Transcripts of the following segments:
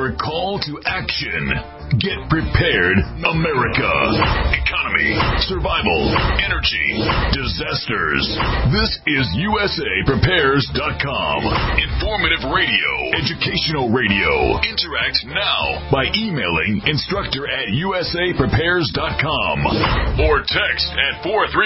your call to action. Get prepared, America. Economy, survival, energy, disasters. This is USAPrepares.com. Informative radio, educational radio. Interact now by emailing instructor@USAPrepares.com or text at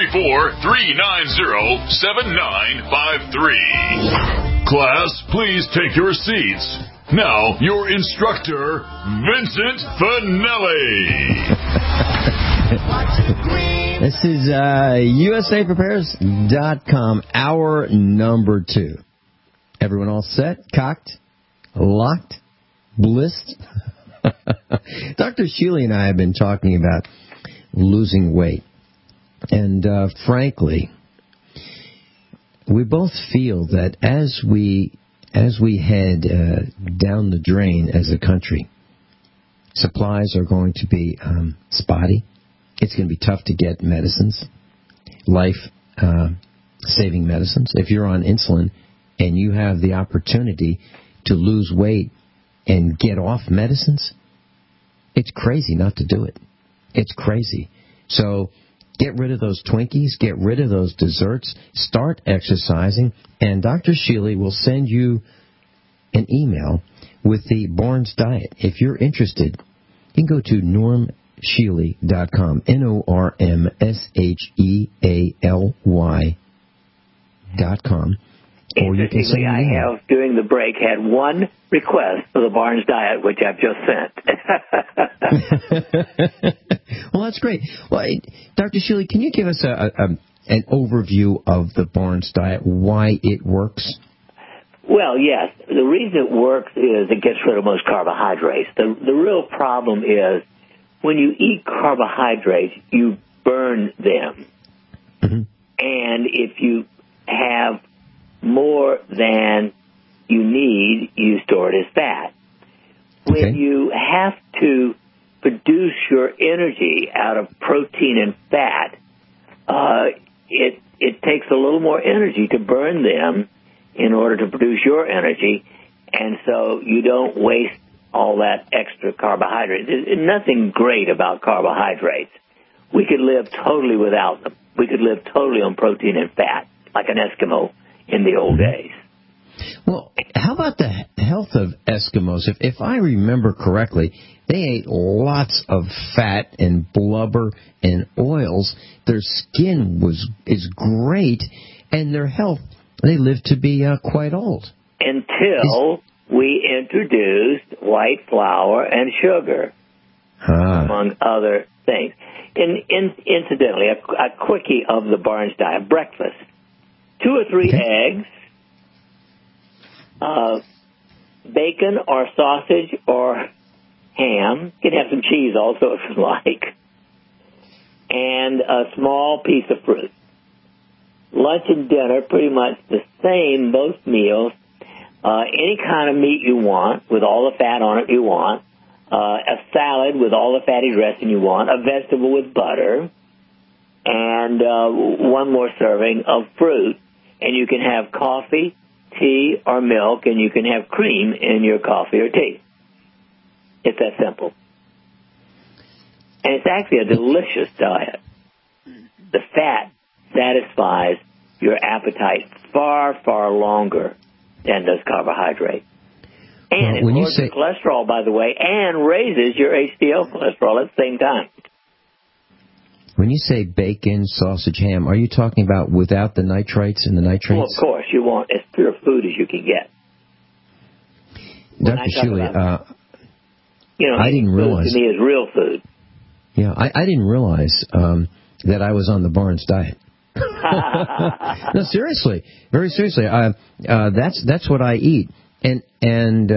434-390-7953. Class, please take your seats. Now, your instructor, Vincent Finelli. This is USAPrepares.com, hour number 2. Everyone all set? Cocked? Locked? Blissed? Dr. Sheely and I have been talking about losing weight. And frankly, we both feel that as we head down the drain as a country, supplies are going to be spotty. It's going to be tough to get medicines, life-saving medicines. If you're on insulin and you have the opportunity to lose weight and get off medicines, it's crazy not to do it. It's crazy. So get rid of those Twinkies, get rid of those desserts, start exercising, and Dr. Sheely will send you an email with the Barnes Diet. If you're interested, you can go to normshealy.com, NORMSHEALY.com. Interestingly, I have, during the break, had one request for the Barnes Diet, which I've just sent. Well, that's great. Well, Dr. Sheely, can you give us an overview of the Barnes Diet, why it works? Well, yes. The reason it works is it gets rid of most carbohydrates. The real problem is when you eat carbohydrates, you burn them. Mm-hmm. And if you have more than you need, you store it as fat. Okay. When you have to produce your energy out of protein and fat, it takes a little more energy to burn them in order to produce your energy, and so you don't waste all that extra carbohydrate. There's nothing great about carbohydrates. We could live totally without them. We could live totally on protein and fat, like an Eskimo in the old days. Well, how about the health of Eskimos? If I remember correctly, they ate lots of fat and blubber and oils. Their skin is great, and their health, they lived to be quite old. Until we introduced white flour and sugar, among other things. Incidentally, a quickie of the Barnes Diet: breakfast, 2 or 3 eggs, bacon or sausage or ham. You can have some cheese also if you like, and a small piece of fruit. Lunch and dinner, pretty much the same, both meals. Any kind of meat you want, with all the fat on it you want. A salad with all the fatty dressing you want. A vegetable with butter. And one more serving of fruit. And you can have coffee, tea, or milk, and you can have cream in your coffee or tea. It's that simple. And it's actually a delicious diet. The fat satisfies your appetite far, far longer than does carbohydrate. And it lowers your cholesterol, by the way, and raises your HDL cholesterol at the same time. When you say bacon, sausage, ham, are you talking about without the nitrites and the nitrates? Well, of course. You want as pure food as you can get. Dr. Sheely, I didn't realize. To me, is real food. Yeah, I didn't realize that I was on the Barnes Diet. No, seriously, very seriously. That's what I eat, and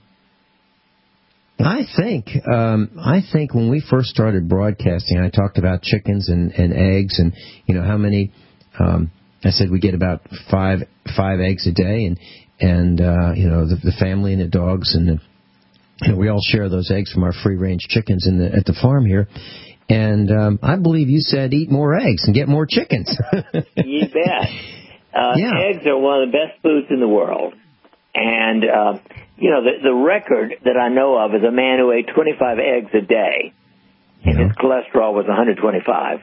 I think when we first started broadcasting, I talked about chickens and eggs, and how many. I said we get about five eggs a day, and the family and the dogs, and we all share those eggs from our free range chickens at the farm here. And I believe you said eat more eggs and get more chickens. You bet. Eggs are one of the best foods in the world. And you know, the record that I know of is a man who ate 25 eggs a day, and his cholesterol was 125.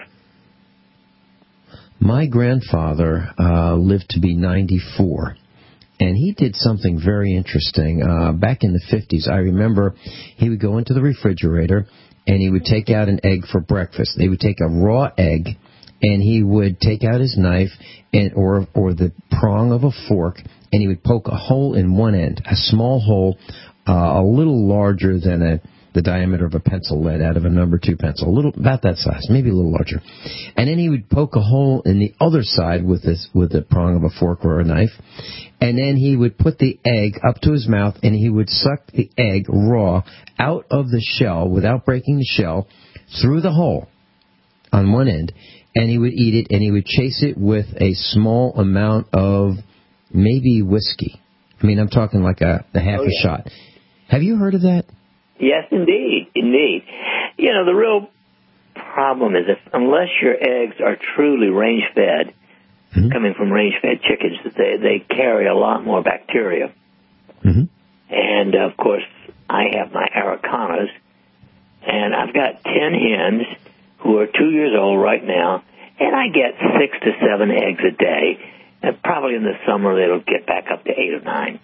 My grandfather lived to be 94, and he did something very interesting. Back in the 50s, I remember he would go into the refrigerator, and he would take out an egg for breakfast. They would take a raw egg, and he would take out his knife or the prong of a fork, and he would poke a hole in one end, a small hole, a little larger than the diameter of a pencil lead out of a number 2 pencil, a little about that size, maybe a little larger. And then he would poke a hole in the other side with the prong of a fork or a knife, and then he would put the egg up to his mouth, and he would suck the egg raw out of the shell without breaking the shell through the hole on one end, and he would eat it, and he would chase it with a small amount of maybe whiskey. I mean, I'm talking like a half a shot. Have you heard of that? Yes, indeed. Indeed. You know, the real problem is unless your eggs are truly range-fed, coming from range-fed chickens, they carry a lot more bacteria. And, of course, I have my Aracanas, and I've got 10 hens who are 2 years old right now, and I get 6 to 7 eggs a day. And probably in the summer it'll get back up to 8 or 9.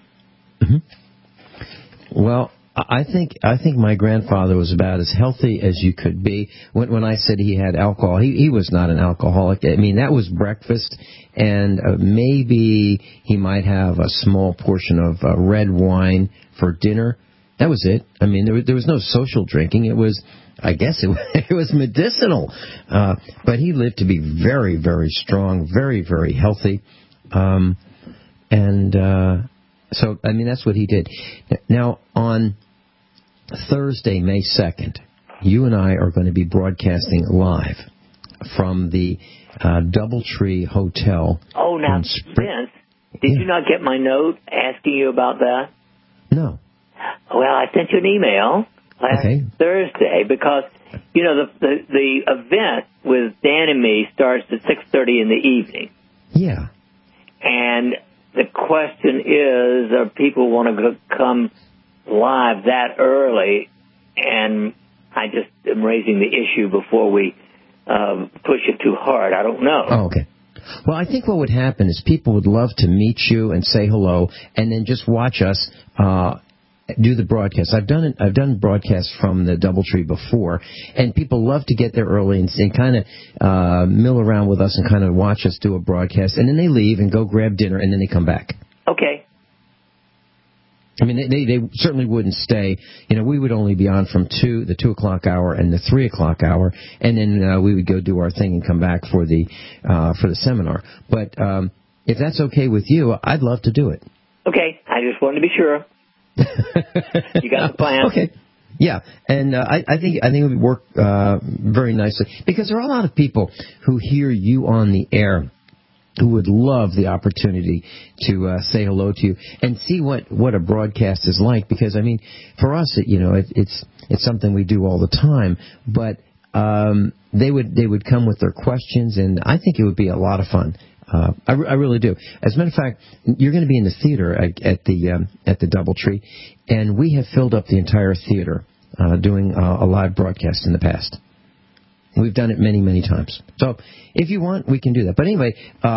Well, I think my grandfather was about as healthy as you could be. When I said he had alcohol, he was not an alcoholic. I mean, that was breakfast, and maybe he might have a small portion of red wine for dinner. That was it. I mean, there was no social drinking. It was, I guess, it was medicinal. But he lived to be very, very strong, very, very healthy. So, I mean, that's what he did. Now, on Thursday, May 2nd, you and I are going to be broadcasting live from the Doubletree Hotel. Oh, now, Vince, did you not get my note asking you about that? No. Well, I sent you an email last Thursday because, you know, the event with Dan and me starts at 6:30 in the evening. Yeah. And the question is, are people want to come live that early? And I just am raising the issue before we push it too hard. I don't know. Oh, okay. Well, I think what would happen is people would love to meet you and say hello, and then just watch us do the broadcast. I've done broadcasts from the Doubletree before, and people love to get there early and kind of mill around with us and kind of watch us do a broadcast, and then they leave and go grab dinner, and then they come back. Okay. I mean, they certainly wouldn't stay. You know, we would only be on from the 2 o'clock hour and the 3 o'clock hour, and then we would go do our thing and come back for the seminar. But if that's okay with you, I'd love to do it. Okay. I just wanted to be sure. You got the plan? Okay. Yeah, and I think it would work very nicely because there are a lot of people who hear you on the air who would love the opportunity to say hello to you and see what a broadcast is like. Because I mean, for us, it's something we do all the time, but they would come with their questions, and I think it would be a lot of fun. I really do. As a matter of fact, you're going to be in the theater at the Doubletree, and we have filled up the entire theater doing a live broadcast in the past. We've done it many, many times. So if you want, we can do that. But anyway,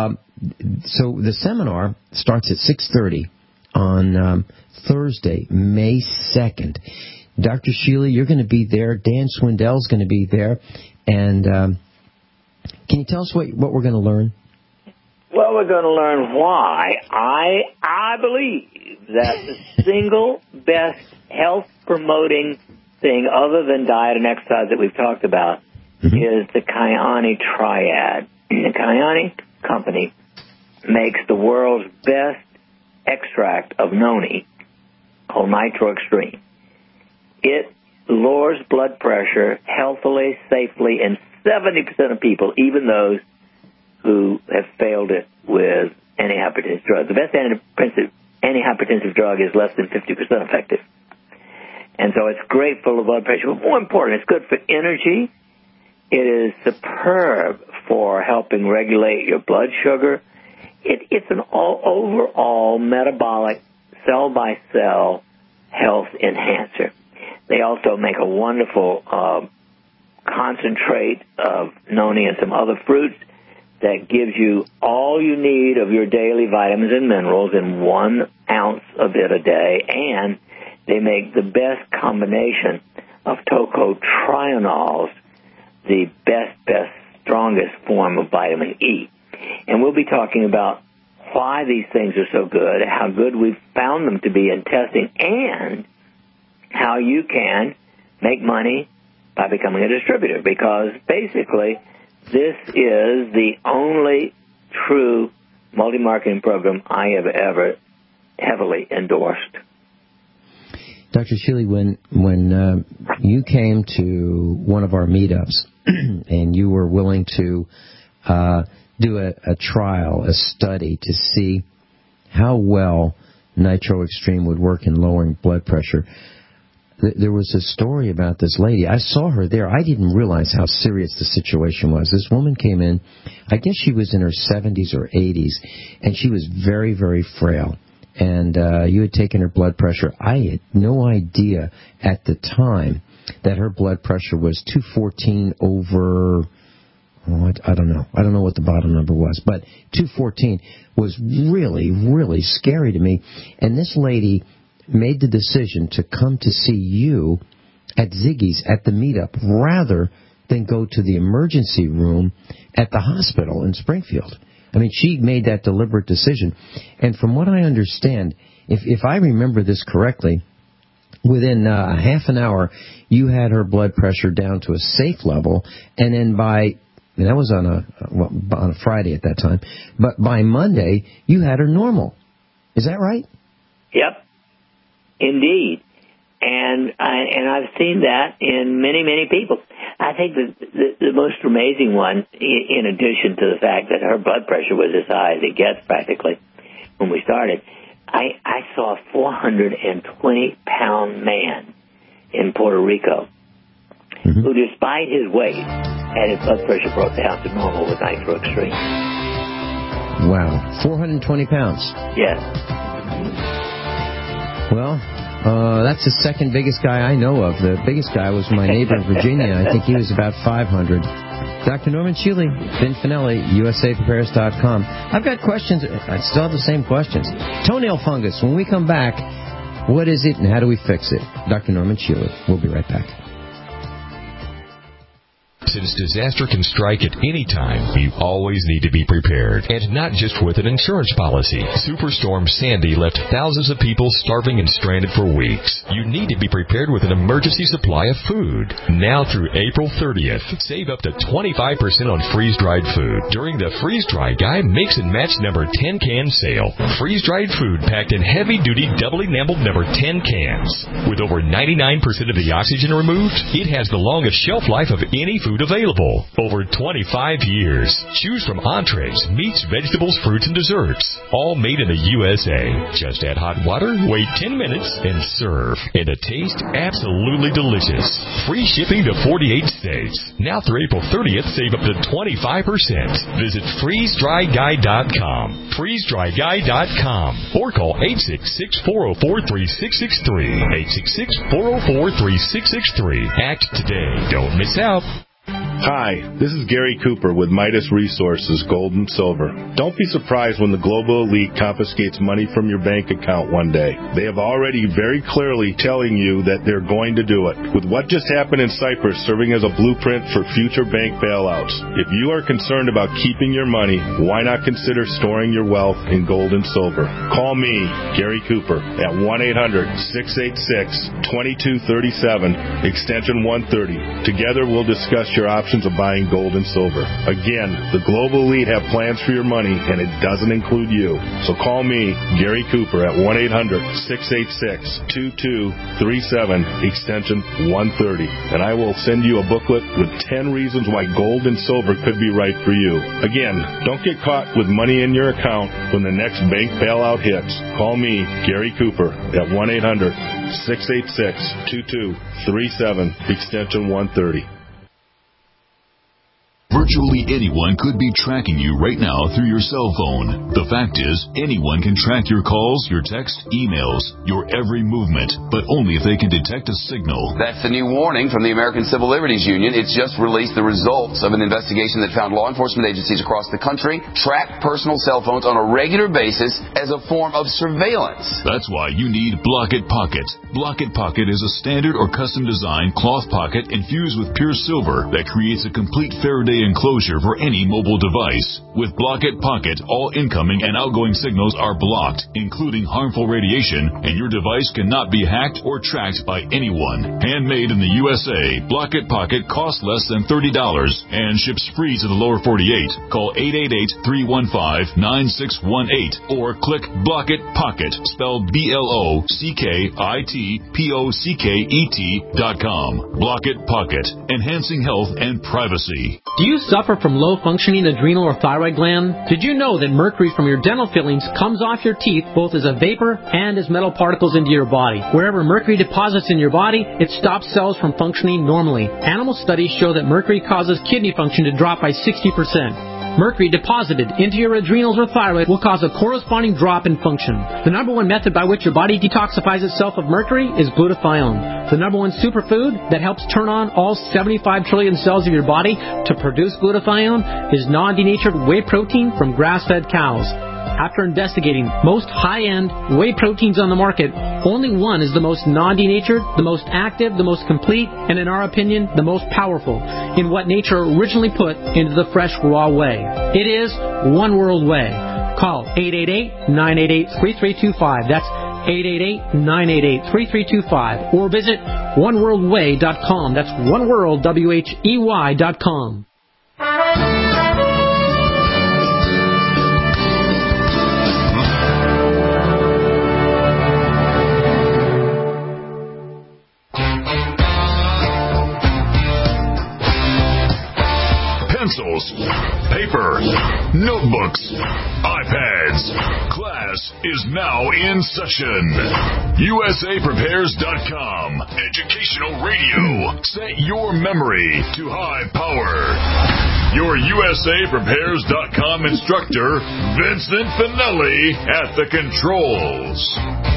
so the seminar starts at 6:30 on Thursday, May 2nd. Dr. Sheila, you're going to be there. Dan Swindell's going to be there. And can you tell us what we're going to learn? Well, we're going to learn why I believe that the single best health-promoting thing other than diet and exercise that we've talked about is the Kyani Triad. The Kyani company makes the world's best extract of noni called Nitro Extreme. It lowers blood pressure healthily, safely, in 70% of people, even those who have failed it with antihypertensive drugs. The best antihypertensive drug is less than 50% effective. And so it's great for the blood pressure. But more important, it's good for energy. It is superb for helping regulate your blood sugar. It's an overall metabolic, cell-by-cell health enhancer. They also make a wonderful concentrate of noni and some other fruits that gives you all you need of your daily vitamins and minerals in 1 ounce of it a day, and they make the best combination of tocotrienols, the best, strongest form of vitamin E. And we'll be talking about why these things are so good, how good we've found them to be in testing, and how you can make money by becoming a distributor, because basically this is the only true multi-marketing program I have ever heavily endorsed. Dr. Shealy, when you came to one of our meetups and you were willing to do a trial, a study to see how well Nitro Extreme would work in lowering blood pressure, there was a story about this lady. I saw her there. I didn't realize how serious the situation was. This woman came in, I guess she was in her 70s or 80s, and she was very, very frail. And you had taken her blood pressure. I had no idea at the time that her blood pressure was 214 over, I don't know. I don't know what the bottom number was. But 214 was really, really scary to me. And this lady made the decision to come to see you at Ziggy's at the meetup rather than go to the emergency room at the hospital in Springfield. I mean, she made that deliberate decision. And from what I understand, if I remember this correctly, within a half an hour, you had her blood pressure down to a safe level, and then that was on a Friday at that time, but by Monday, you had her normal. Is that right? Yep. Indeed, and I've seen that in many, many people. I think the most amazing one, in addition to the fact that her blood pressure was as high as it gets practically when we started, I saw a 420-pound man in Puerto Rico who, despite his weight, had his blood pressure brought down to normal with Nitro Extreme. Wow, 420 pounds. Yes. Well, that's the second biggest guy I know of. The biggest guy was my neighbor in Virginia. I think he was about 500. Dr. Norman Shealy, Vin Finelli, USAprepares.com. I've got questions. I still have the same questions. Toenail fungus. When we come back, what is it and how do we fix it? Dr. Norman Shealy. We'll be right back. Since disaster can strike at any time, you always need to be prepared. And not just with an insurance policy. Superstorm Sandy left thousands of people starving and stranded for weeks. You need to be prepared with an emergency supply of food. Now through April 30th, save up to 25% on freeze-dried food during the Freeze-Dry Guy Mix and Match number 10 can sale. Freeze-dried food packed in heavy-duty double-enameled number 10 cans. With over 99% of the oxygen removed, it has the longest shelf life of any food available. Over 25 years. Choose from entrees, meats, vegetables, fruits, and desserts. All made in the USA. Just add hot water, wait 10 minutes, and serve. And a taste absolutely delicious. Free shipping to 48 states. Now through April 30th, save up to 25%. Visit freezedryguy.com. freezedryguy.com. Or call 866-404-3663. 866-404-3663. Act today. Don't miss out. Hi, this is Gary Cooper with Midas Resources, Gold and Silver. Don't be surprised when the global elite confiscates money from your bank account one day. They have already very clearly telling you that they're going to do it. With what just happened in Cyprus serving as a blueprint for future bank bailouts, if you are concerned about keeping your money, why not consider storing your wealth in gold and silver? Call me, Gary Cooper, at 1-800-686-2237, extension 130. Together we'll discuss your options of buying gold and silver. Again, the global elite have plans for your money, and it doesn't include you. So call me, Gary Cooper, at 1-800-686-2237, extension 130, and I will send you a booklet with 10 reasons why gold and silver could be right for you. Again, don't get caught with money in your account when the next bank bailout hits. Call me, Gary Cooper, at 1-800-686-2237, extension 130. Virtually anyone could be tracking you right now through your cell phone. The fact is, anyone can track your calls, your texts, emails, your every movement, but only if they can detect a signal. That's the new warning from the American Civil Liberties Union. It's just released the results of an investigation that found law enforcement agencies across the country track personal cell phones on a regular basis as a form of surveillance. That's why you need Block-It Pocket. Block-It Pocket is a standard or custom-designed cloth pocket infused with pure silver that creates a complete Faraday enclosure for any mobile device. With Block-It Pocket, all incoming and outgoing signals are blocked, including harmful radiation, and your device cannot be hacked or tracked by anyone. Handmade in the USA, Block-It Pocket costs less than $30 and ships free to the lower 48. Call 888-315-9618 or click Block-It Pocket, spelled BLOCKITPOCKET.com. Block-It Pocket, enhancing health and privacy. Do you suffer from low-functioning adrenal or thyroid gland? Did you know that mercury from your dental fillings comes off your teeth both as a vapor and as metal particles into your body? Wherever mercury deposits in your body, it stops cells from functioning normally. Animal studies show that mercury causes kidney function to drop by 60%. Mercury deposited into your adrenals or thyroid will cause a corresponding drop in function. The number one method by which your body detoxifies itself of mercury is glutathione. The number one superfood that helps turn on all 75 trillion cells of your body to produce glutathione is non-denatured whey protein from grass-fed cows. After investigating most high-end whey proteins on the market, only one is the most non-denatured, the most active, the most complete, and in our opinion, the most powerful in what nature originally put into the fresh, raw whey. It is One World Whey. Call 888-988-3325. That's 888-988-3325. Or visit oneworldwhey.com. That's oneworld.com. Pencils, paper, notebooks, iPads. Class is now in session. USAPrepares.com. Educational radio. Set your memory to high power. Your USAPrepares.com instructor, Vincent Finelli, at the controls.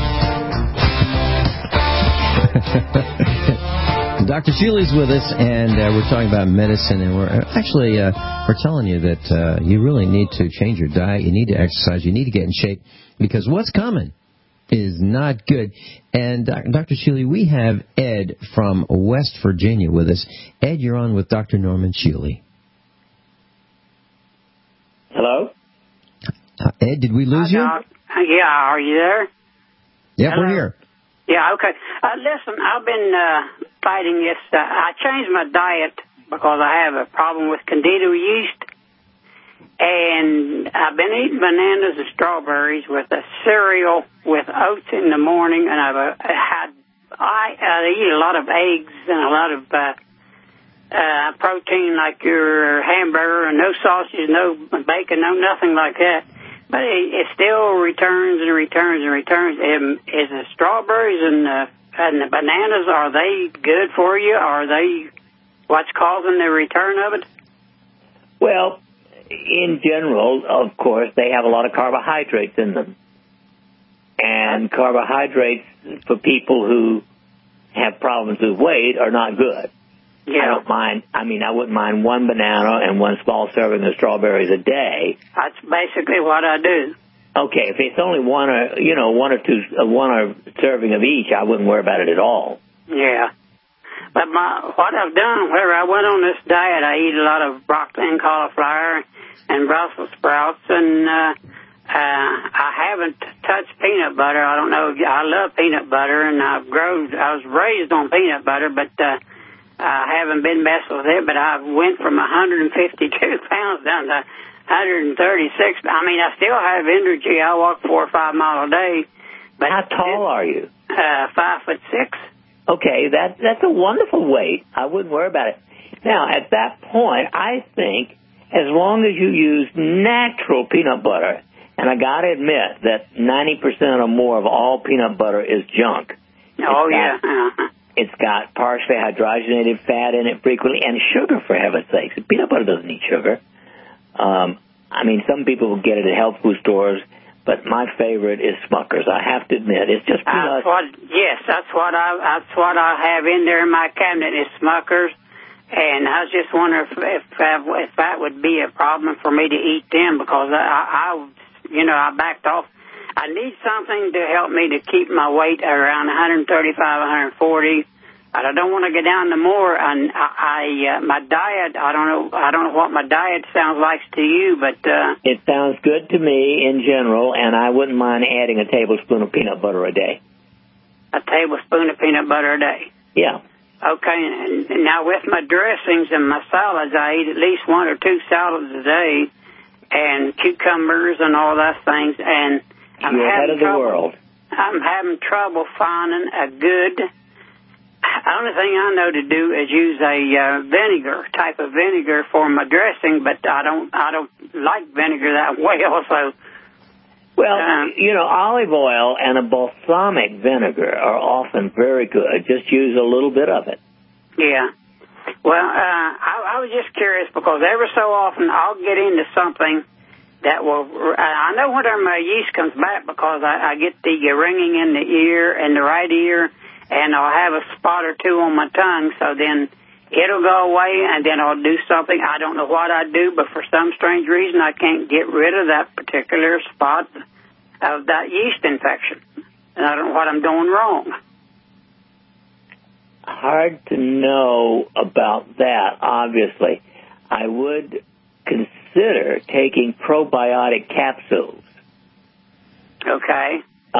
Dr. Sheely's with us, and we're talking about medicine, and we're actually we're telling you that you really need to change your diet, you need to exercise, you need to get in shape, because what's coming is not good. And Dr. Sheely, we have Ed from West Virginia with us. Ed, you're on with Dr. Norman Sheely. Hello? Ed, did we lose you? Yeah, are you there? Yep, we're here. Yeah, okay. Listen, I've been fighting this. I changed my diet because I have a problem with Candida yeast. And I've been eating bananas and strawberries with a cereal with oats in the morning. And I eat a lot of eggs and a lot of protein like your hamburger, and no sausage, no bacon, no nothing like that. But it still returns and returns and returns. Is the strawberries and the bananas, are they good for you? Are they what's causing the return of it? Well, in general, of course, they have a lot of carbohydrates in them. And carbohydrates for people who have problems with weight are not good. Yeah. I don't mind. I mean, I wouldn't mind one banana and one small serving of strawberries a day. That's basically what I do. Okay, if it's only one or serving of each, I wouldn't worry about it at all. Yeah. But what I've done, where I went on this diet, I eat a lot of broccoli and cauliflower and Brussels sprouts, and I haven't touched peanut butter. I don't know. I love peanut butter, and I was raised on peanut butter, but I haven't been messed with it. But I went from 152 pounds down to 136. I mean, I still have energy. I walk 4 or 5 miles a day. But how tall are you? 5'6". Okay, that's a wonderful weight. I wouldn't worry about it. Now, at that point, I think as long as you use natural peanut butter, and I got to admit that 90% or more of all peanut butter is junk. Oh, yeah. It's got partially hydrogenated fat in it frequently, and sugar, for heaven's sakes. Peanut butter doesn't need sugar. I mean, some people will get it at health food stores, but my favorite is Smucker's. I have to admit, it's just peanuts. That's what I have in there in my cabinet is Smucker's, and I was just wondering if that would be a problem for me to eat them, because I backed off. I need something to help me to keep my weight around 135, 140. I don't want to get down to more. And my diet, I don't know what my diet sounds like to you, but it sounds good to me in general, and I wouldn't mind adding a tablespoon of peanut butter a day. A tablespoon of peanut butter a day. Yeah. Okay. Now with my dressings and my salads, I eat at least 1 or 2 salads a day, and cucumbers and all those things, and you're ahead of the world. I'm having trouble finding a good. The only thing I know to do is use a type of vinegar for my dressing, but I don't like vinegar that well. So, olive oil and a balsamic vinegar are often very good. Just use a little bit of it. Yeah. Well, I was just curious because every so often I'll get into something that will, I know whenever my yeast comes back because I get the ringing in the ear, in the right ear, and I'll have a spot or two on my tongue, so then it'll go away, and then I'll do something. I don't know what I do, but for some strange reason I can't get rid of that particular spot of that yeast infection, and I don't know what I'm doing wrong. Hard to know about that, obviously. I would consider taking probiotic capsules. Okay.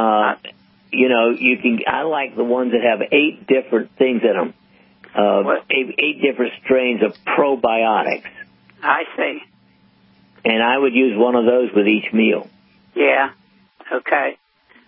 I like the ones that have 8 different things in them. 8 different strains of probiotics. I see. And I would use one of those with each meal. Yeah. Okay.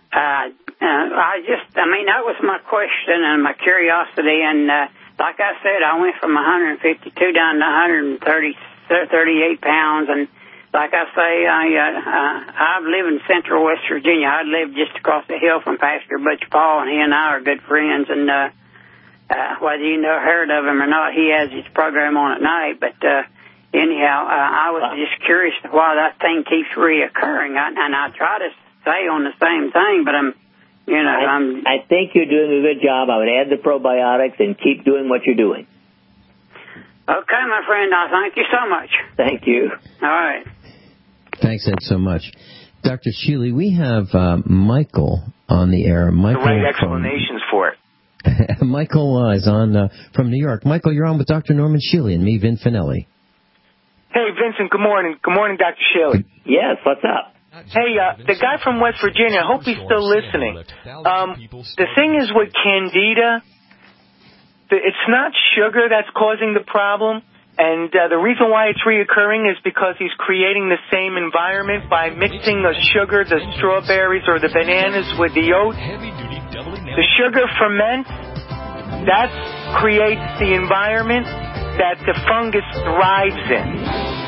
That was my question and my curiosity. And like I said, I went from 152 down to 138 pounds. And like I say, I live in central West Virginia. I live just across the hill from Pastor Butch Paul, and he and I are good friends. And whether you heard of him or not, he has his program on at night. But anyhow, I was just curious why that thing keeps reoccurring. And I try to stay on the same thing, but I think you're doing a good job. I would add the probiotics and keep doing what you're doing. Okay, my friend. I thank you so much. Thank you. All right. Thanks, Ed, so much. Dr. Shealy, we have Michael on the air. Michael, the right explanations for it. Michael is on from New York. Michael, you're on with Dr. Norman Shealy and me, Vin Finelli. Hey, Vincent, good morning. Good morning, Dr. Shealy. Yes, what's up? Hey, the guy from West Virginia, I hope he's still listening. The thing is with Candida, it's not sugar that's causing the problem, and the reason why it's reoccurring is because he's creating the same environment by mixing the sugar, the strawberries, or the bananas with the oats. The sugar ferments, that creates the environment that the fungus thrives in.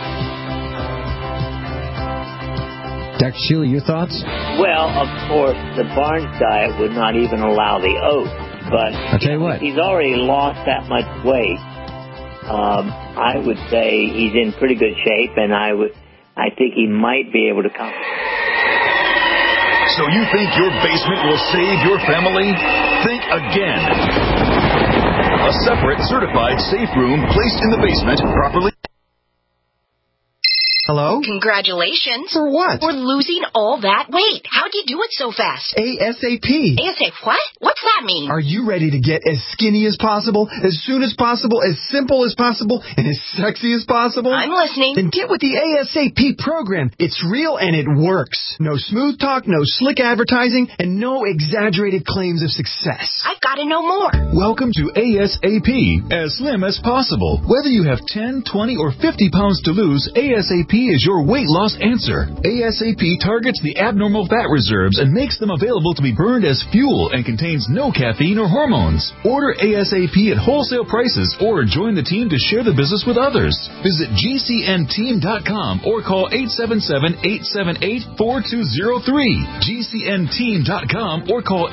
Dr. Shealy, your thoughts? Well, of course, the Barnes diet would not even allow the oats, but I'll tell you what. He's already lost that much weight. I would say he's in pretty good shape, and I think he might be able to compensate. So you think your basement will save your family? Think again. A separate, certified safe room placed in the basement, properly. Hello? Congratulations. For what? For losing all that weight. How'd you do it so fast? ASAP. ASAP what? What's that mean? Are you ready to get as skinny as possible, as soon as possible, as simple as possible, and as sexy as possible? I'm listening. Then get with the ASAP program. It's real and it works. No smooth talk, no slick advertising, and no exaggerated claims of success. I've got to know more. Welcome to ASAP, as slim as possible. Whether you have 10, 20, or 50 pounds to lose, ASAP is your weight loss answer. ASAP targets the abnormal fat reserves and makes them available to be burned as fuel and contains no caffeine or hormones. Order ASAP at wholesale prices or join the team to share the business with others. Visit GCNteam.com or call 877-878-4203. GCNteam.com or call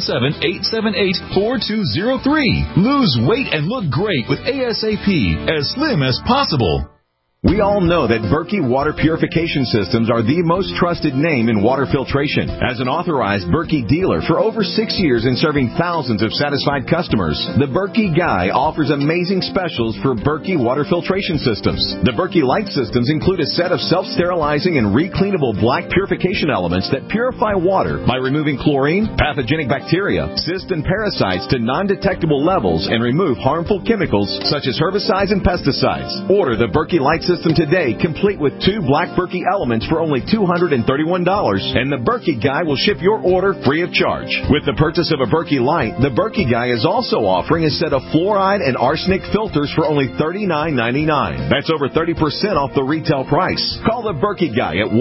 877-878-4203. Lose weight and look great with ASAP, as slim as possible. We all know that Berkey Water Purification Systems are the most trusted name in water filtration. As an authorized Berkey dealer for over 6 years and serving thousands of satisfied customers, the Berkey Guy offers amazing specials for Berkey Water Filtration Systems. The Berkey Light Systems include a set of self-sterilizing and recleanable black purification elements that purify water by removing chlorine, pathogenic bacteria, cysts, and parasites to non-detectable levels and remove harmful chemicals such as herbicides and pesticides. Order the Berkey Light System today, complete with 2 black Berkey elements for only $231, and the Berkey Guy will ship your order free of charge. With the purchase of a Berkey Light, the Berkey Guy is also offering a set of fluoride and arsenic filters for only $39.99. That's over 30% off the retail price. Call the Berkey Guy at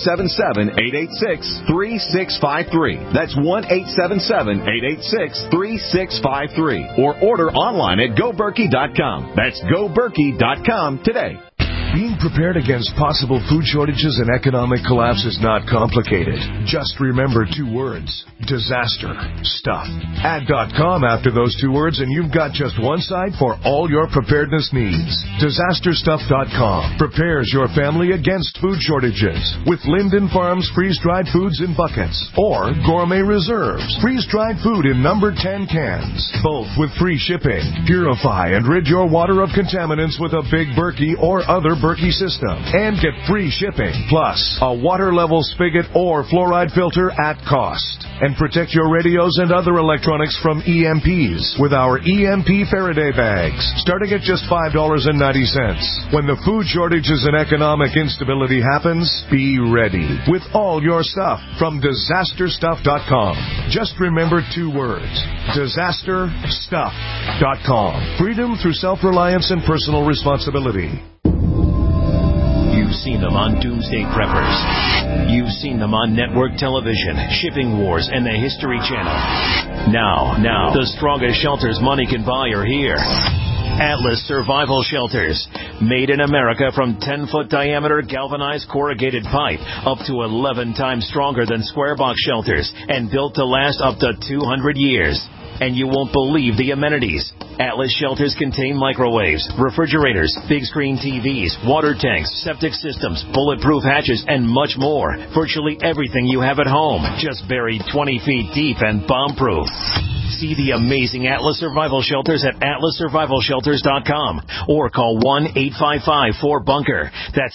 1-877-886-3653. That's 1-877-886-3653. Or order online at GoBerkey.com. That's GoBerkey.com today. Being prepared against possible food shortages and economic collapse is not complicated. Just remember 2 words: disaster stuff. Add .com after those 2 words and you've got just one site for all your preparedness needs. DisasterStuff.com prepares your family against food shortages with Linden Farms freeze-dried foods in buckets or Gourmet Reserves freeze-dried food in number 10 cans, both with free shipping. Purify and rid your water of contaminants with a Big Berkey or other Berkey system and get free shipping, plus a water level spigot or fluoride filter at cost. And protect your radios and other electronics from EMPs with our EMP Faraday bags, starting at just $5.90. When the food shortages and economic instability happens, be ready with all your stuff from DisasterStuff.com. Just remember 2 words: DisasterStuff.com. Freedom through self-reliance and personal responsibility. You've seen them on Doomsday Preppers. You've seen them on network television, Shipping Wars, and the History Channel. Now, the strongest shelters money can buy are here. Atlas Survival Shelters. Made in America from 10-foot diameter galvanized corrugated pipe, up to 11 times stronger than square box shelters, and built to last up to 200 years. And you won't believe the amenities. Atlas shelters contain microwaves, refrigerators, big screen TVs, water tanks, septic systems, bulletproof hatches, and much more. Virtually everything you have at home, just buried 20 feet deep and bomb-proof. See the amazing Atlas Survival Shelters at atlassurvivalshelters.com or call 1-855-4BUNKER. That's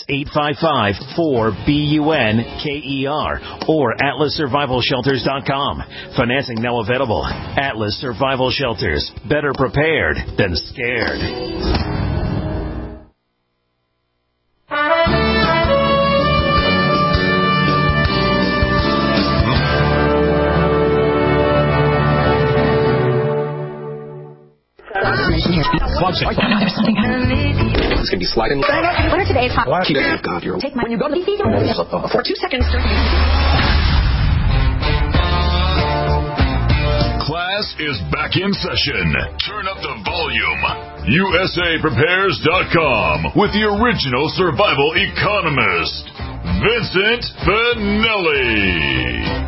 855-4BUNKER or atlassurvivalshelters.com. Financing now available. Atlas Survival Shelters. Better prepared than scared. There's something happening. It's going to be sliding. What are today's hot? Take my when you go to the for 2 seconds. Class is back in session. Turn up the volume. USAPrepares.com with the original survival economist, Vincent Finelli.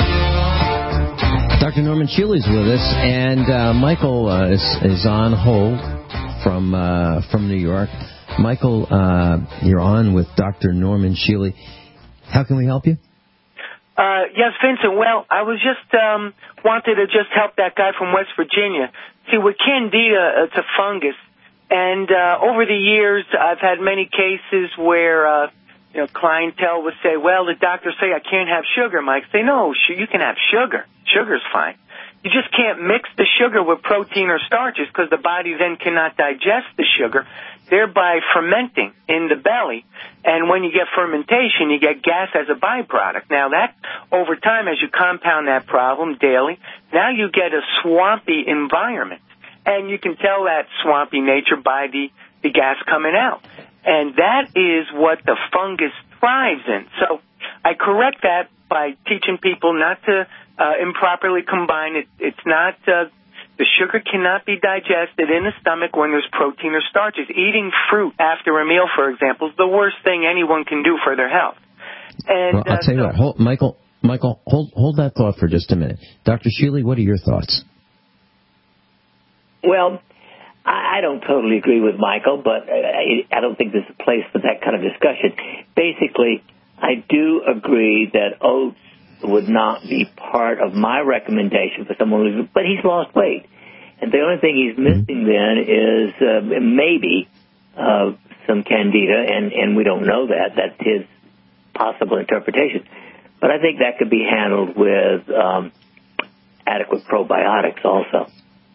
Dr. Norman Shealy's with us, and Michael is on hold from New York. Michael, you're on with Dr. Norman Shealy. How can we help you? Yes, Vincent. Well, I was just wanted to just help that guy from West Virginia. See, with Candida, it's a fungus, and over the years, I've had many cases where clientele would say, "Well, the doctors say I can't have sugar." Mike say, "No, you can have sugar. Sugar's fine. You just can't mix the sugar with protein or starches because the body then cannot digest the sugar, thereby fermenting in the belly. And when you get fermentation, you get gas as a byproduct. Now that, over time, as you compound that problem daily, now you get a swampy environment. And you can tell that swampy nature by the gas coming out. And that is what the fungus thrives in. So I correct that by teaching people not to improperly combine it. It's not, the sugar cannot be digested in the stomach when there's protein or starches. Eating fruit after a meal, for example, is the worst thing anyone can do for their health. And well, I'll tell you what, Michael, hold that thought for just a minute. Dr. Shealy, what are your thoughts? Well, I don't totally agree with Michael, but I don't think there's a place for that kind of discussion. Basically, I do agree that oats would not be part of my recommendation for someone who's, but he's lost weight. And the only thing he's missing then is maybe some candida, and we don't know that. That's his possible interpretation. But I think that could be handled with adequate probiotics also.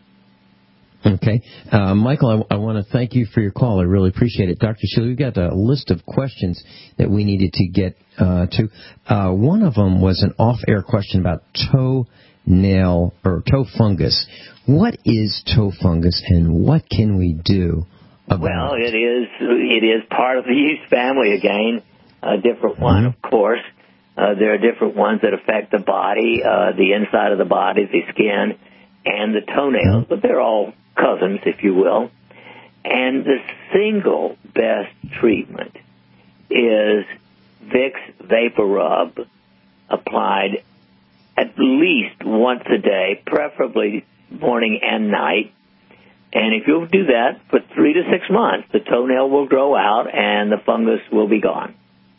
Okay. Michael, I want to thank you for your call. I really appreciate it. Dr. Shealy, we've got a list of questions that we needed to get to. One of them was an off-air question about toenail or toe fungus. What is toe fungus, and what can we do about it? Well, it is part of the yeast family again. A different one, of course. There are different ones that affect the body, the inside of the body, the skin, and the toenails, but they're all cousins, if you will. And the single best treatment is Vicks Vapor Rub, applied at least once a day, preferably morning and night. And if you'll do that for 3 to 6 months, the toenail will grow out and the fungus will be gone.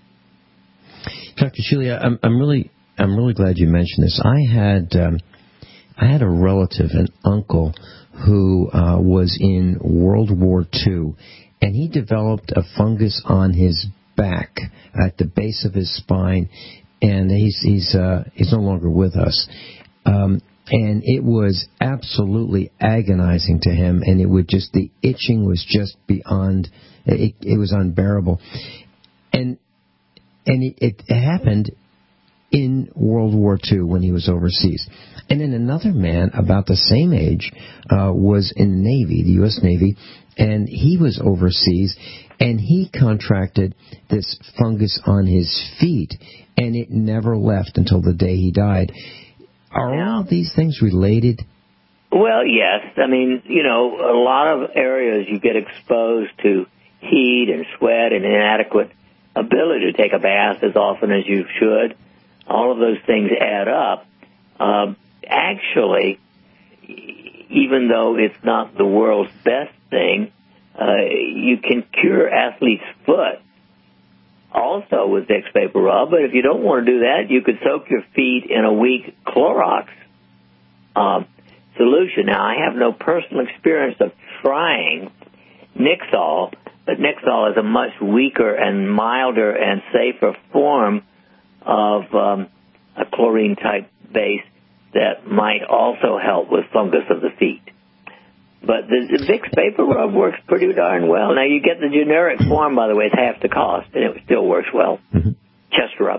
Dr. Shealy, I'm really glad you mentioned this. I had a relative, an uncle, who was in World War II, and he developed a fungus on his back at the base of his spine, and he's no longer with us. And it was absolutely agonizing to him, and the itching was just beyond, it was unbearable. And it happened in World War II when he was overseas. And then another man about the same age was in the Navy, the U.S. Navy, and he was overseas, and he contracted this fungus on his feet, and it never left until the day he died. Are all of these things related? Well, yes. I mean, a lot of areas you get exposed to heat and sweat and inadequate ability to take a bath as often as you should. All of those things add up. Actually, even though it's not the world's best thing, you can cure athlete's foot also with Vicks Vapor Rub. But if you don't want to do that, you could soak your feet in a weak Clorox solution. Now, I have no personal experience of trying Nixol, but Nixol is a much weaker and milder and safer form of a chlorine-type base that might also help with fungus of the feet. But the Vicks Vapor Rub works pretty darn well. Now, you get the generic form, by the way, it's half the cost, and it still works well. Chest rub.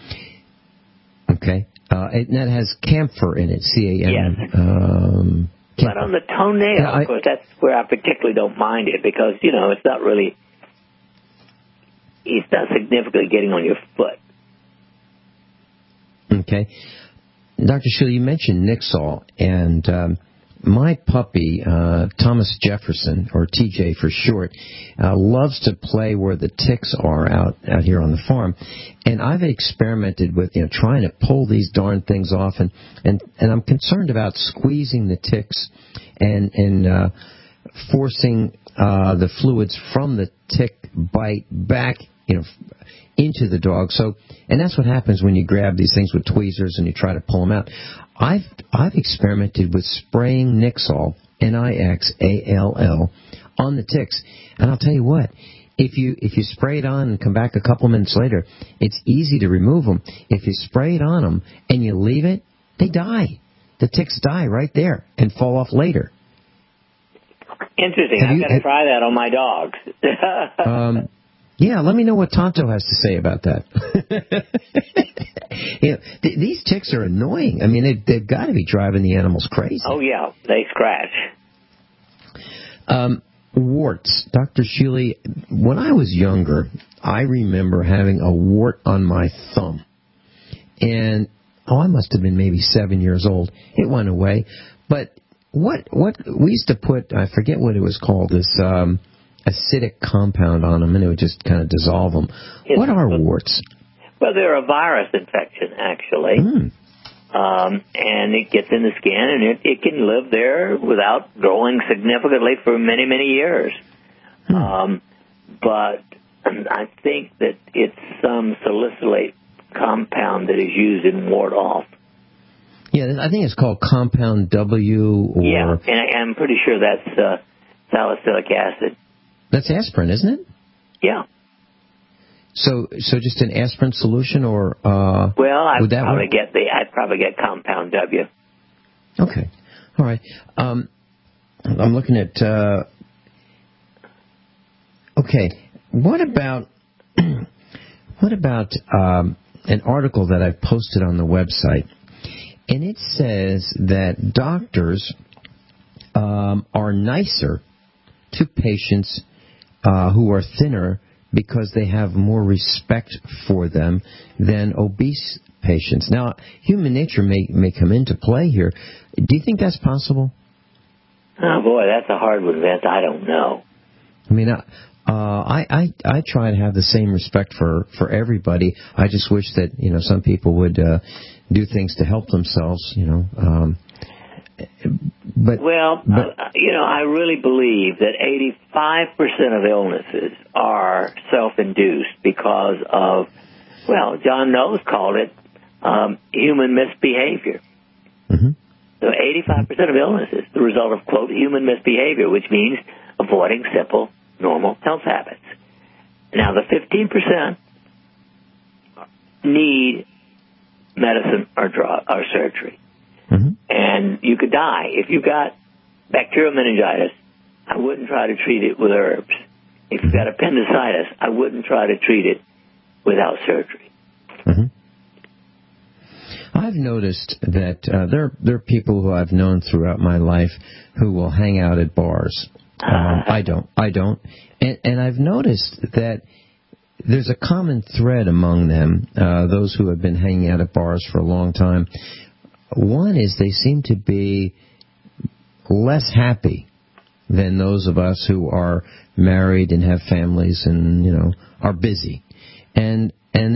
Okay. And that has camphor in it, C-A-M. Yes. But on the toenail, of course, that's where I particularly don't mind it because, it's not significantly getting on your foot. Okay. Dr. Shealy, you mentioned Nixol, and my puppy, Thomas Jefferson, or TJ for short, loves to play where the ticks are out here on the farm. And I've experimented with trying to pull these darn things off, and I'm concerned about squeezing the ticks and forcing the fluids from the tick bite back into the dog. So, and that's what happens when you grab these things with tweezers and you try to pull them out. I've experimented with spraying Nixol, Nixall, on the ticks, and I'll tell you what. If you spray it on and come back a couple minutes later, it's easy to remove them. If you spray it on them and you leave it, they die. The ticks die right there and fall off later. Interesting. I've got to try that on my dogs. Yeah, let me know what Tonto has to say about that. These ticks are annoying. I mean, they've got to be driving the animals crazy. Oh, yeah. They scratch. warts. Dr. Sheely, when I was younger, I remember having a wart on my thumb. And, I must have been maybe 7 years old. It went away. But what we used to put, I forget what it was called, this acidic compound on them, and it would just kind of dissolve them. What are warts? Well, they're a virus infection, actually. And it gets in the skin, and it can live there without growing significantly for many, many years. But I think that it's some salicylate compound that is used in ward-off. Yeah, I think it's called compound W. Or yeah, and I'm pretty sure that's salicylic acid. That's aspirin, isn't it? Yeah. So just an aspirin solution, or well, I'd would that probably get compound W. Okay, all right. I'm looking at. Okay, what about an article that I've posted on the website, and it says that doctors are nicer to patients who are thinner because they have more respect for them than obese patients. Now, human nature may come into play here. Do you think that's possible? Oh, boy, that's a hard one, Vince. I don't know. I mean, I try to have the same respect for everybody. I just wish that, some people would do things to help themselves, I really believe that 85% of illnesses are self-induced because of, John Knowles called it human misbehavior. Mm-hmm. So 85% of illnesses, the result of, quote, human misbehavior, which means avoiding simple, normal health habits. Now, the 15% need medicine or drug or surgery. Mm-hmm. And you could die. If you got bacterial meningitis, I wouldn't try to treat it with herbs. If you got appendicitis, I wouldn't try to treat it without surgery. Mm-hmm. I've noticed that there are people who I've known throughout my life who will hang out at bars. I don't. And I've noticed that there's a common thread among them, those who have been hanging out at bars for a long time. One is they seem to be less happy than those of us who are married and have families and, are busy. And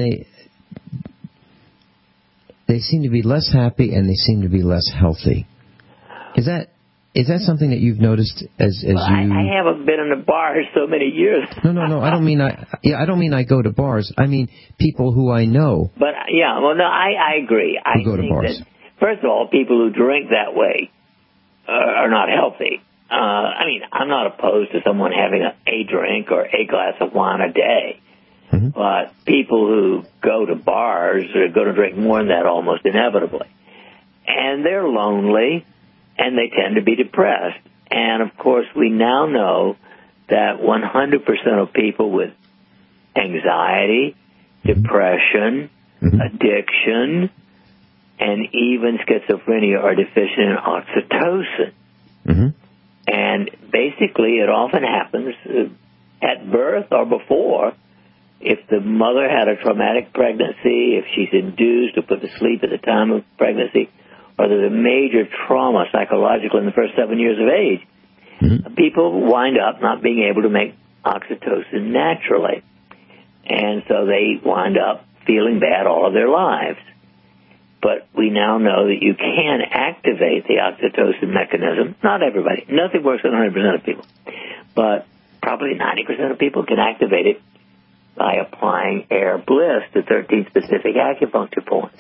they seem to be less happy and they seem to be less healthy. Is that something that you've noticed as you? I haven't been in a bar so many years. No. I don't mean I go to bars. I mean people who I know. But I agree. I go to bars. That, first of all, people who drink that way are not healthy. I'm not opposed to someone having a drink or a glass of wine a day. Mm-hmm. But people who go to bars are going to drink more than that almost inevitably. And they're lonely, and they tend to be depressed. And, of course, we now know that 100% of people with anxiety, depression, addiction, and even schizophrenia are deficient in oxytocin. Mm-hmm. And basically it often happens at birth or before. If the mother had a traumatic pregnancy, if she's induced or put to sleep at the time of pregnancy, or there's a major trauma psychological in the first 7 years of age, people wind up not being able to make oxytocin naturally. And so they wind up feeling bad all of their lives. But we now know that you can activate the oxytocin mechanism. Not everybody. Nothing works on 100% of people. But probably 90% of people can activate it by applying Air Bliss to 13 specific acupuncture points.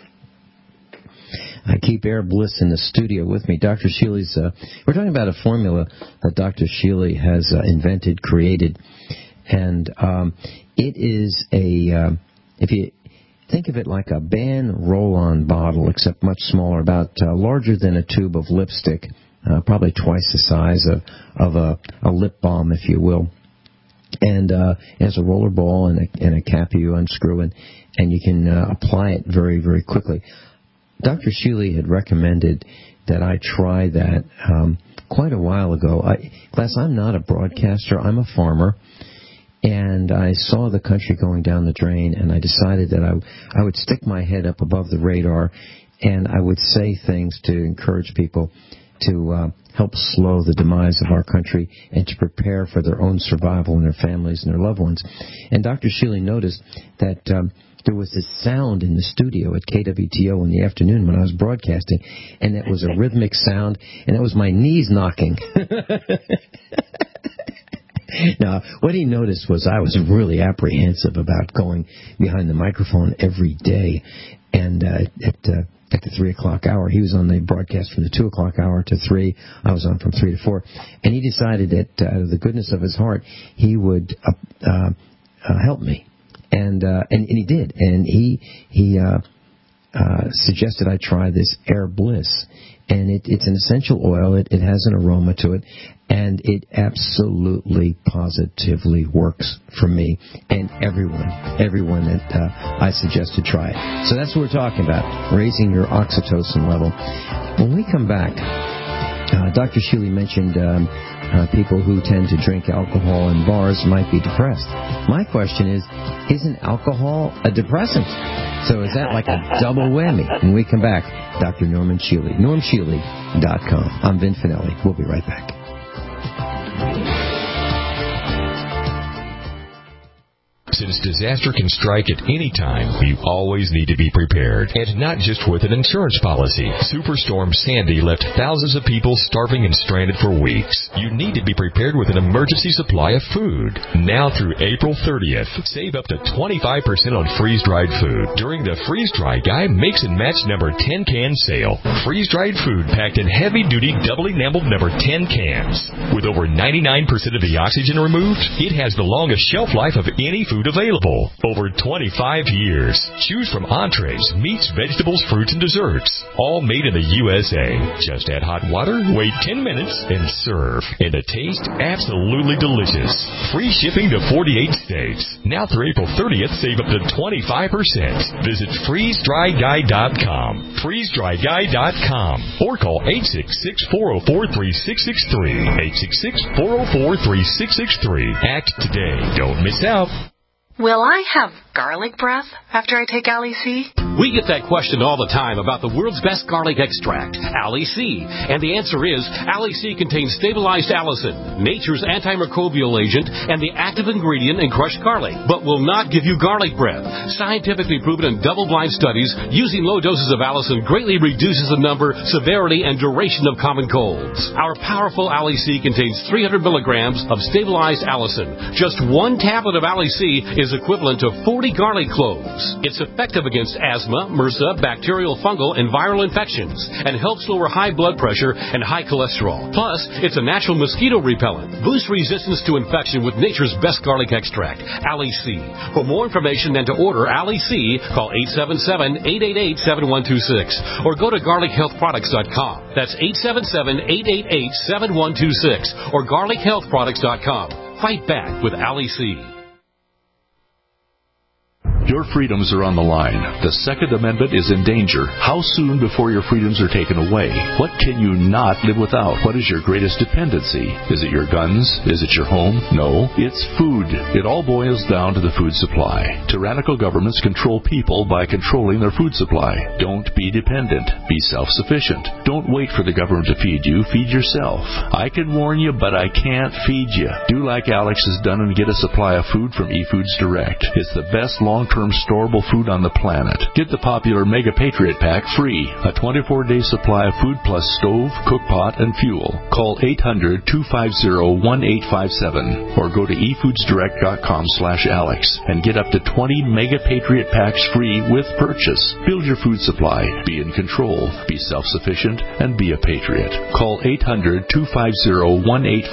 I keep Air Bliss in the studio with me. Dr. Sheely's, we're talking about a formula that Dr. Sheely has invented, created. And it is if you think of it like a Ban roll-on bottle, except much smaller, about larger than a tube of lipstick, probably twice the size of a lip balm, if you will. And it has a roller ball and a cap you unscrew, and you can apply it very, very quickly. Dr. Sheely had recommended that I try that quite a while ago. I'm not a broadcaster. I'm a farmer. And I saw the country going down the drain, and I decided that I would stick my head up above the radar, and I would say things to encourage people to help slow the demise of our country and to prepare for their own survival and their families and their loved ones. And Dr. Shealy noticed that there was this sound in the studio at KWTO in the afternoon when I was broadcasting, and it was a rhythmic sound, and it was my knees knocking. Now, what he noticed was I was really apprehensive about going behind the microphone every day. And at the 3 o'clock hour, he was on the broadcast from the 2 o'clock hour to 3. I was on from 3 to 4. And he decided that out of the goodness of his heart, he would help me. And he did. And he suggested I try this Air Bliss. And it's an essential oil. It has an aroma to it. And it absolutely, positively works for me and everyone that I suggest to try it. So that's what we're talking about, raising your oxytocin level. When we come back, Dr. Shealy mentioned people who tend to drink alcohol in bars might be depressed. My question is, isn't alcohol a depressant? So is that like a double whammy? When we come back, Dr. Norman Shealy, normshealy.com. I'm Vin Finelli. We'll be right back. Since disaster can strike at any time, you always need to be prepared. And not just with an insurance policy. Superstorm Sandy left thousands of people starving and stranded for weeks. You need to be prepared with an emergency supply of food. Now through April 30th, save up to 25% on freeze-dried food during the Freeze-Dry Guy Mix and Match number 10 can sale. Freeze-dried food packed in heavy-duty double-enameled number 10 cans. With over 99% of the oxygen removed, it has the longest shelf life of any food available. Over 25 years. Choose from entrees, meats, vegetables, fruits, and desserts. All made in the USA. Just add hot water, wait 10 minutes, and serve. And the taste, absolutely delicious. Free shipping to 48 states. Now through April 30th, save up to 25%. Visit freezedryguy.com. freezedryguy.com. Or call 866-404-3663. 866-404-3663. Act today. Don't miss out. Will I have garlic breath after I take Ali-C? We get that question all the time about the world's best garlic extract, Ali-C. And the answer is, Ali-C contains stabilized allicin, nature's antimicrobial agent, and the active ingredient in crushed garlic, but will not give you garlic breath. Scientifically proven in double-blind studies, using low doses of allicin greatly reduces the number, severity, and duration of common colds. Our powerful Ali-C contains 300 milligrams of stabilized allicin. Just one tablet of Ali-C is equivalent to 40 garlic cloves. It's effective against asthma, MRSA, bacterial, fungal, and viral infections, and helps lower high blood pressure and high cholesterol. Plus, it's a natural mosquito repellent. Boost resistance to infection with nature's best garlic extract, Ali-C. For more information and to order Ali-C, call 877-888-7126 or go to garlichealthproducts.com. That's 877-888-7126 or garlichealthproducts.com. Fight back with Ali-C. Your freedoms are on the line. The Second Amendment is in danger. How soon before your freedoms are taken away? What can you not live without? What is your greatest dependency? Is it your guns? Is it your home? No, it's food. It all boils down to the food supply. Tyrannical governments control people by controlling their food supply. Don't be dependent. Be self-sufficient. Don't wait for the government to feed you. Feed yourself. I can warn you, but I can't feed you. Do like Alex has done and get a supply of food from eFoods Direct. It's the best long-term storable food on the planet. Get the popular Mega Patriot Pack free. A 24-day supply of food plus stove, cookpot, and fuel. Call 800-250-1857 or go to efoodsdirect.com/Alex and get up to 20 Mega Patriot Packs free with purchase. Build your food supply. Be in control. Be self-sufficient and be a patriot. Call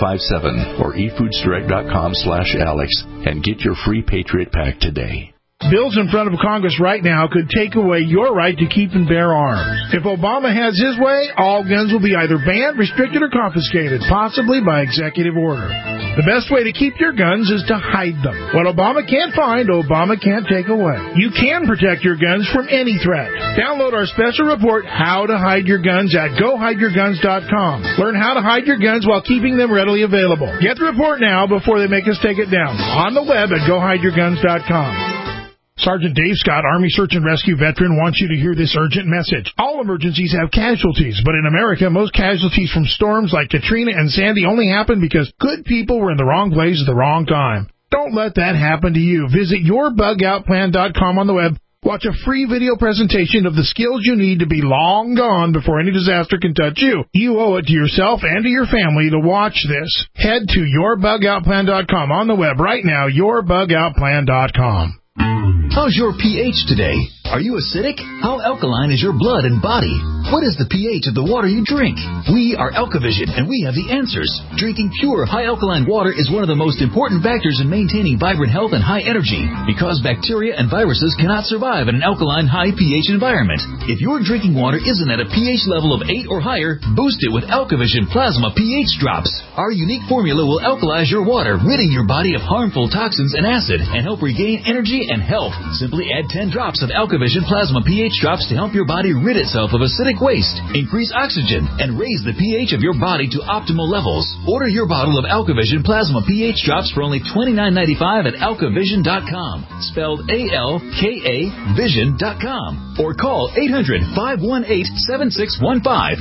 800-250-1857 or efoodsdirect.com/Alex and get your free Patriot Pack today. Bills in front of Congress right now could take away your right to keep and bear arms. If Obama has his way, all guns will be either banned, restricted, or confiscated, possibly by executive order. The best way to keep your guns is to hide them. What Obama can't find, Obama can't take away. You can protect your guns from any threat. Download our special report, How to Hide Your Guns, at GoHideYourGuns.com. Learn how to hide your guns while keeping them readily available. Get the report now before they make us take it down. On the web at GoHideYourGuns.com. Sergeant Dave Scott, Army Search and Rescue veteran, wants you to hear this urgent message. All emergencies have casualties, but in America, most casualties from storms like Katrina and Sandy only happen because good people were in the wrong place at the wrong time. Don't let that happen to you. Visit YourBugOutPlan.com on the web. Watch a free video presentation of the skills you need to be long gone before any disaster can touch you. You owe it to yourself and to your family to watch this. Head to YourBugOutPlan.com on the web right now, YourBugOutPlan.com. How's your pH today? Are you acidic? How alkaline is your blood and body? What is the pH of the water you drink? We are AlkaVision, and we have the answers. Drinking pure, high alkaline water is one of the most important factors in maintaining vibrant health and high energy, because bacteria and viruses cannot survive in an alkaline, high pH environment. If your drinking water isn't at a pH level of 8 or higher, boost it with AlkaVision Plasma pH Drops. Our unique formula will alkalize your water, ridding your body of harmful toxins and acid, and help regain energy and health. Simply add 10 drops of AlkaVision Plasma pH Drops to help your body rid itself of acidic waste, increase oxygen, and raise the pH of your body to optimal levels. Order your bottle of AlkaVision Plasma pH Drops for only $29.95 at AlkaVision.com, spelled A-L-K-A Vision.com, or call 800-518-7615,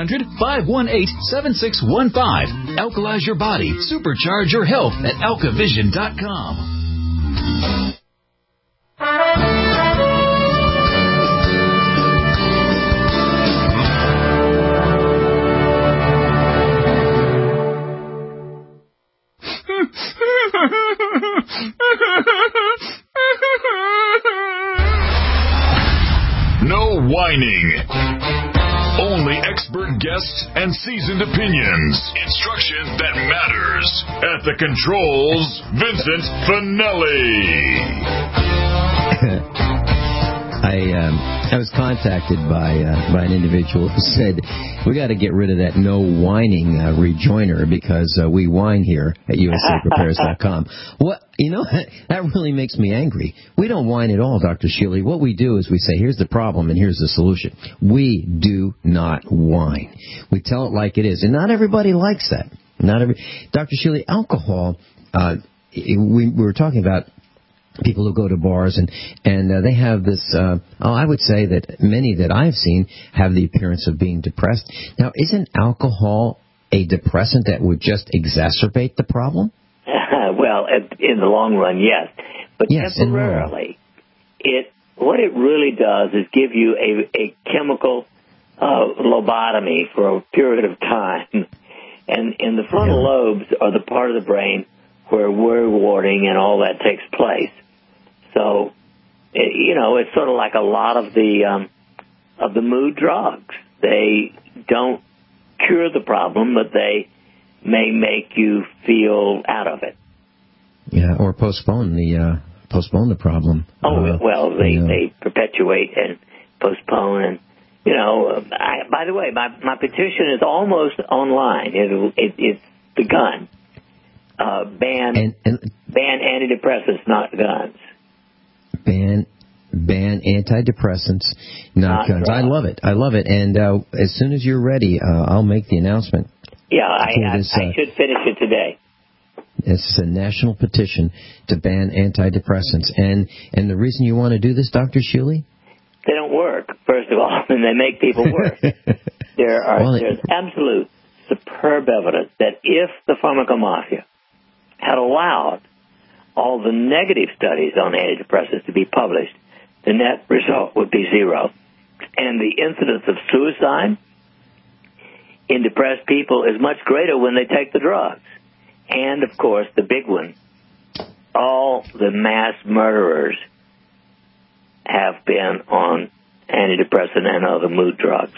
800-518-7615. Alkalize your body, supercharge your health at AlkaVision.com. No whining. Only expert guests and seasoned opinions. Instruction that matters. At the controls, Vincent Finelli. I was contacted by an individual who said, we got to get rid of that no whining rejoiner because we whine here at USAPrepares.com. What, that really makes me angry. We don't whine at all, Dr. Shealy. What we do is we say, here's the problem and here's the solution. We do not whine. We tell it like it is, and not everybody likes that. Dr. Shealy, alcohol. We were talking about people who go to bars and they have this, I would say that many that I've seen have the appearance of being depressed. Now, isn't alcohol a depressant that would just exacerbate the problem? Well, in the long run, yes. But yes, temporarily, what it really does is give you a chemical lobotomy for a period of time. And the frontal lobes are the part of the brain where rewarding and all that takes place. So, it's sort of like a lot of the mood drugs. They don't cure the problem, but they may make you feel out of it. Yeah, or postpone the problem. They perpetuate and postpone, and by the way, my petition is almost online. It's begun. Ban antidepressants, not guns. Ban antidepressants, not guns. I love it. And as soon as you're ready, I'll make the announcement. Yeah, I should finish it today. This is a national petition to ban antidepressants. And the reason you want to do this, Dr. Shealy? They don't work, first of all, and they make people worse. There's absolute superb evidence that if the pharmacomafia had allowed all the negative studies on antidepressants to be published, the net result would be zero. And the incidence of suicide in depressed people is much greater when they take the drugs. And, of course, the big one, all the mass murderers have been on antidepressant and other mood drugs.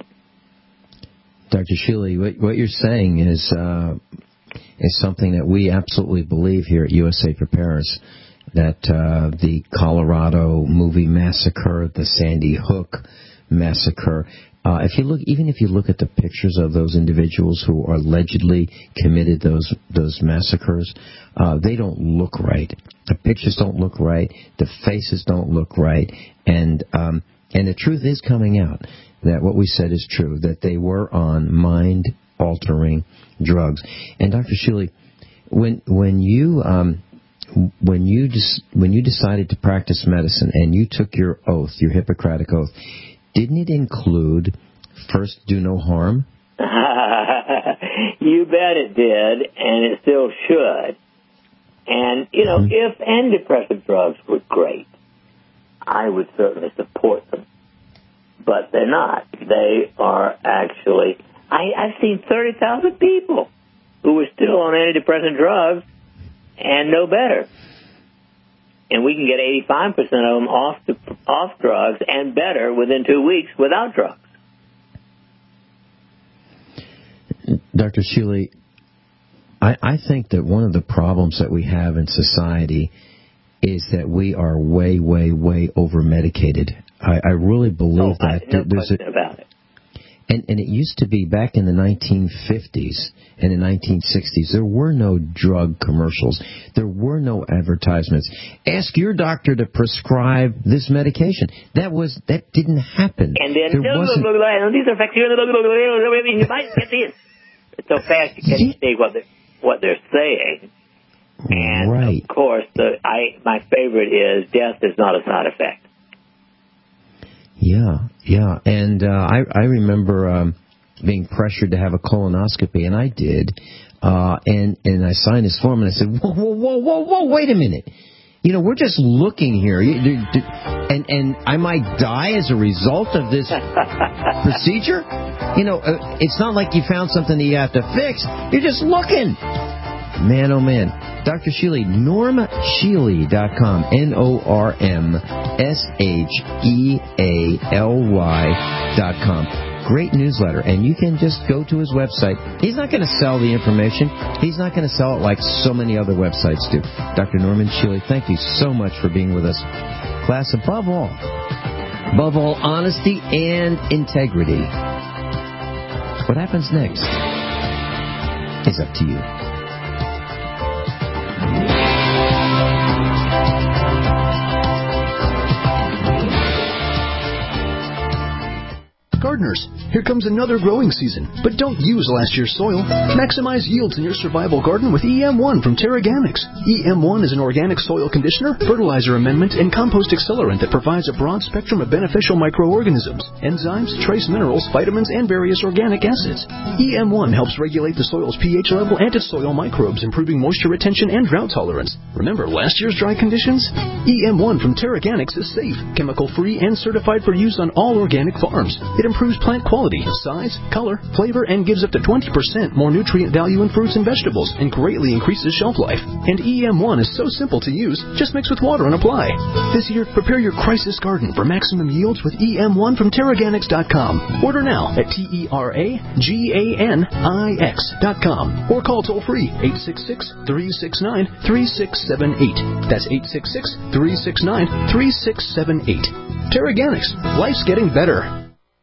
Dr. Shealy, what you're saying is something that we absolutely believe here at USA Prepares. the Colorado movie massacre, the Sandy Hook massacre, if you look at the pictures of those individuals who allegedly committed those massacres, they don't look right. The pictures don't look right. The faces don't look right. And the truth is coming out that what we said is true, that they were on mind-altering drugs. And Dr. Shealy, when you decided to practice medicine and you took your oath, your Hippocratic oath, didn't it include first do no harm? You bet it did, and it still should. And, if antidepressant drugs were great, I would certainly support them. But they're not. They are actually... I've seen 30,000 people who were still on antidepressant drugs and no better. And we can get 85% of them off drugs and better within 2 weeks without drugs. Dr. Shealy, I think that one of the problems that we have in society is that we are way, way, way over-medicated. I really believe that. No question about it. And it used to be back in the 1950s and the 1960s, there were no drug commercials. There were no advertisements. Ask your doctor to prescribe this medication. That didn't happen. And then, these are facts. You might get this. It's so fast you can't see what they're saying. And, right. Of course, my favorite is death is not a side effect. Yeah, and I remember being pressured to have a colonoscopy, and I did, and I signed this form, and I said, whoa, wait a minute. We're just looking here, and I might die as a result of this procedure? It's not like you found something that you have to fix. You're just looking. Man, oh man. Dr. Shealy, normshealy.com, NORMSHEALY.com. Great newsletter, and you can just go to his website. He's not going to sell the information. He's not going to sell it like so many other websites do. Dr. Norman Shealy, thank you so much for being with us. Class, above all, honesty and integrity. What happens next is up to you. Gardeners, here comes another growing season, but don't use last year's soil. Maximize yields in your survival garden with EM1 from Terraganics. EM1 is an organic soil conditioner, fertilizer amendment, and compost accelerant that provides a broad spectrum of beneficial microorganisms, enzymes, trace minerals, vitamins, and various organic acids. EM1 helps regulate the soil's pH level and its soil microbes, improving moisture retention and drought tolerance. Remember last year's dry conditions? EM1 from Terraganics is safe, chemical-free, and certified for use on all organic farms. It improves plant quality, size, color, flavor, and gives up to 20% more nutrient value in fruits and vegetables, and greatly increases shelf life. And EM1 is so simple to use, just mix with water and apply. This year, prepare your crisis garden for maximum yields with EM1 from Terraganics.com. Order now at TerraGanix.com or call toll-free 866-369-3678. That's 866-369-3678. Terraganics. Life's getting better.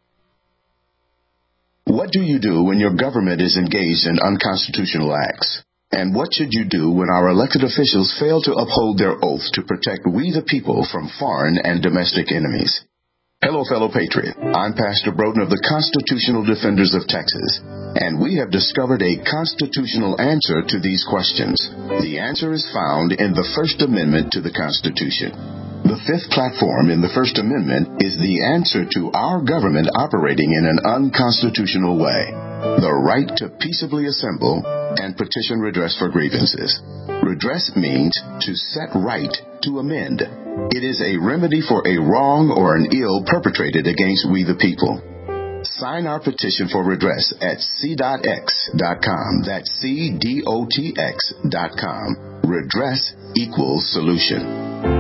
What do you do when your government is engaged in unconstitutional acts? And what should you do when our elected officials fail to uphold their oath to protect we the people from foreign and domestic enemies? Hello, fellow patriot. I'm Pastor Broden of the Constitutional Defenders of Texas, and we have discovered a constitutional answer to these questions. The answer is found in the First Amendment to the Constitution. The fifth platform in the First Amendment is the answer to our government operating in an unconstitutional way. The right to peaceably assemble and petition redress for grievances. Redress means to set right, to amend. It is a remedy for a wrong or an ill perpetrated against we the people. Sign our petition for redress at c.x.com. That's c.dotx.com. Redress equals solution.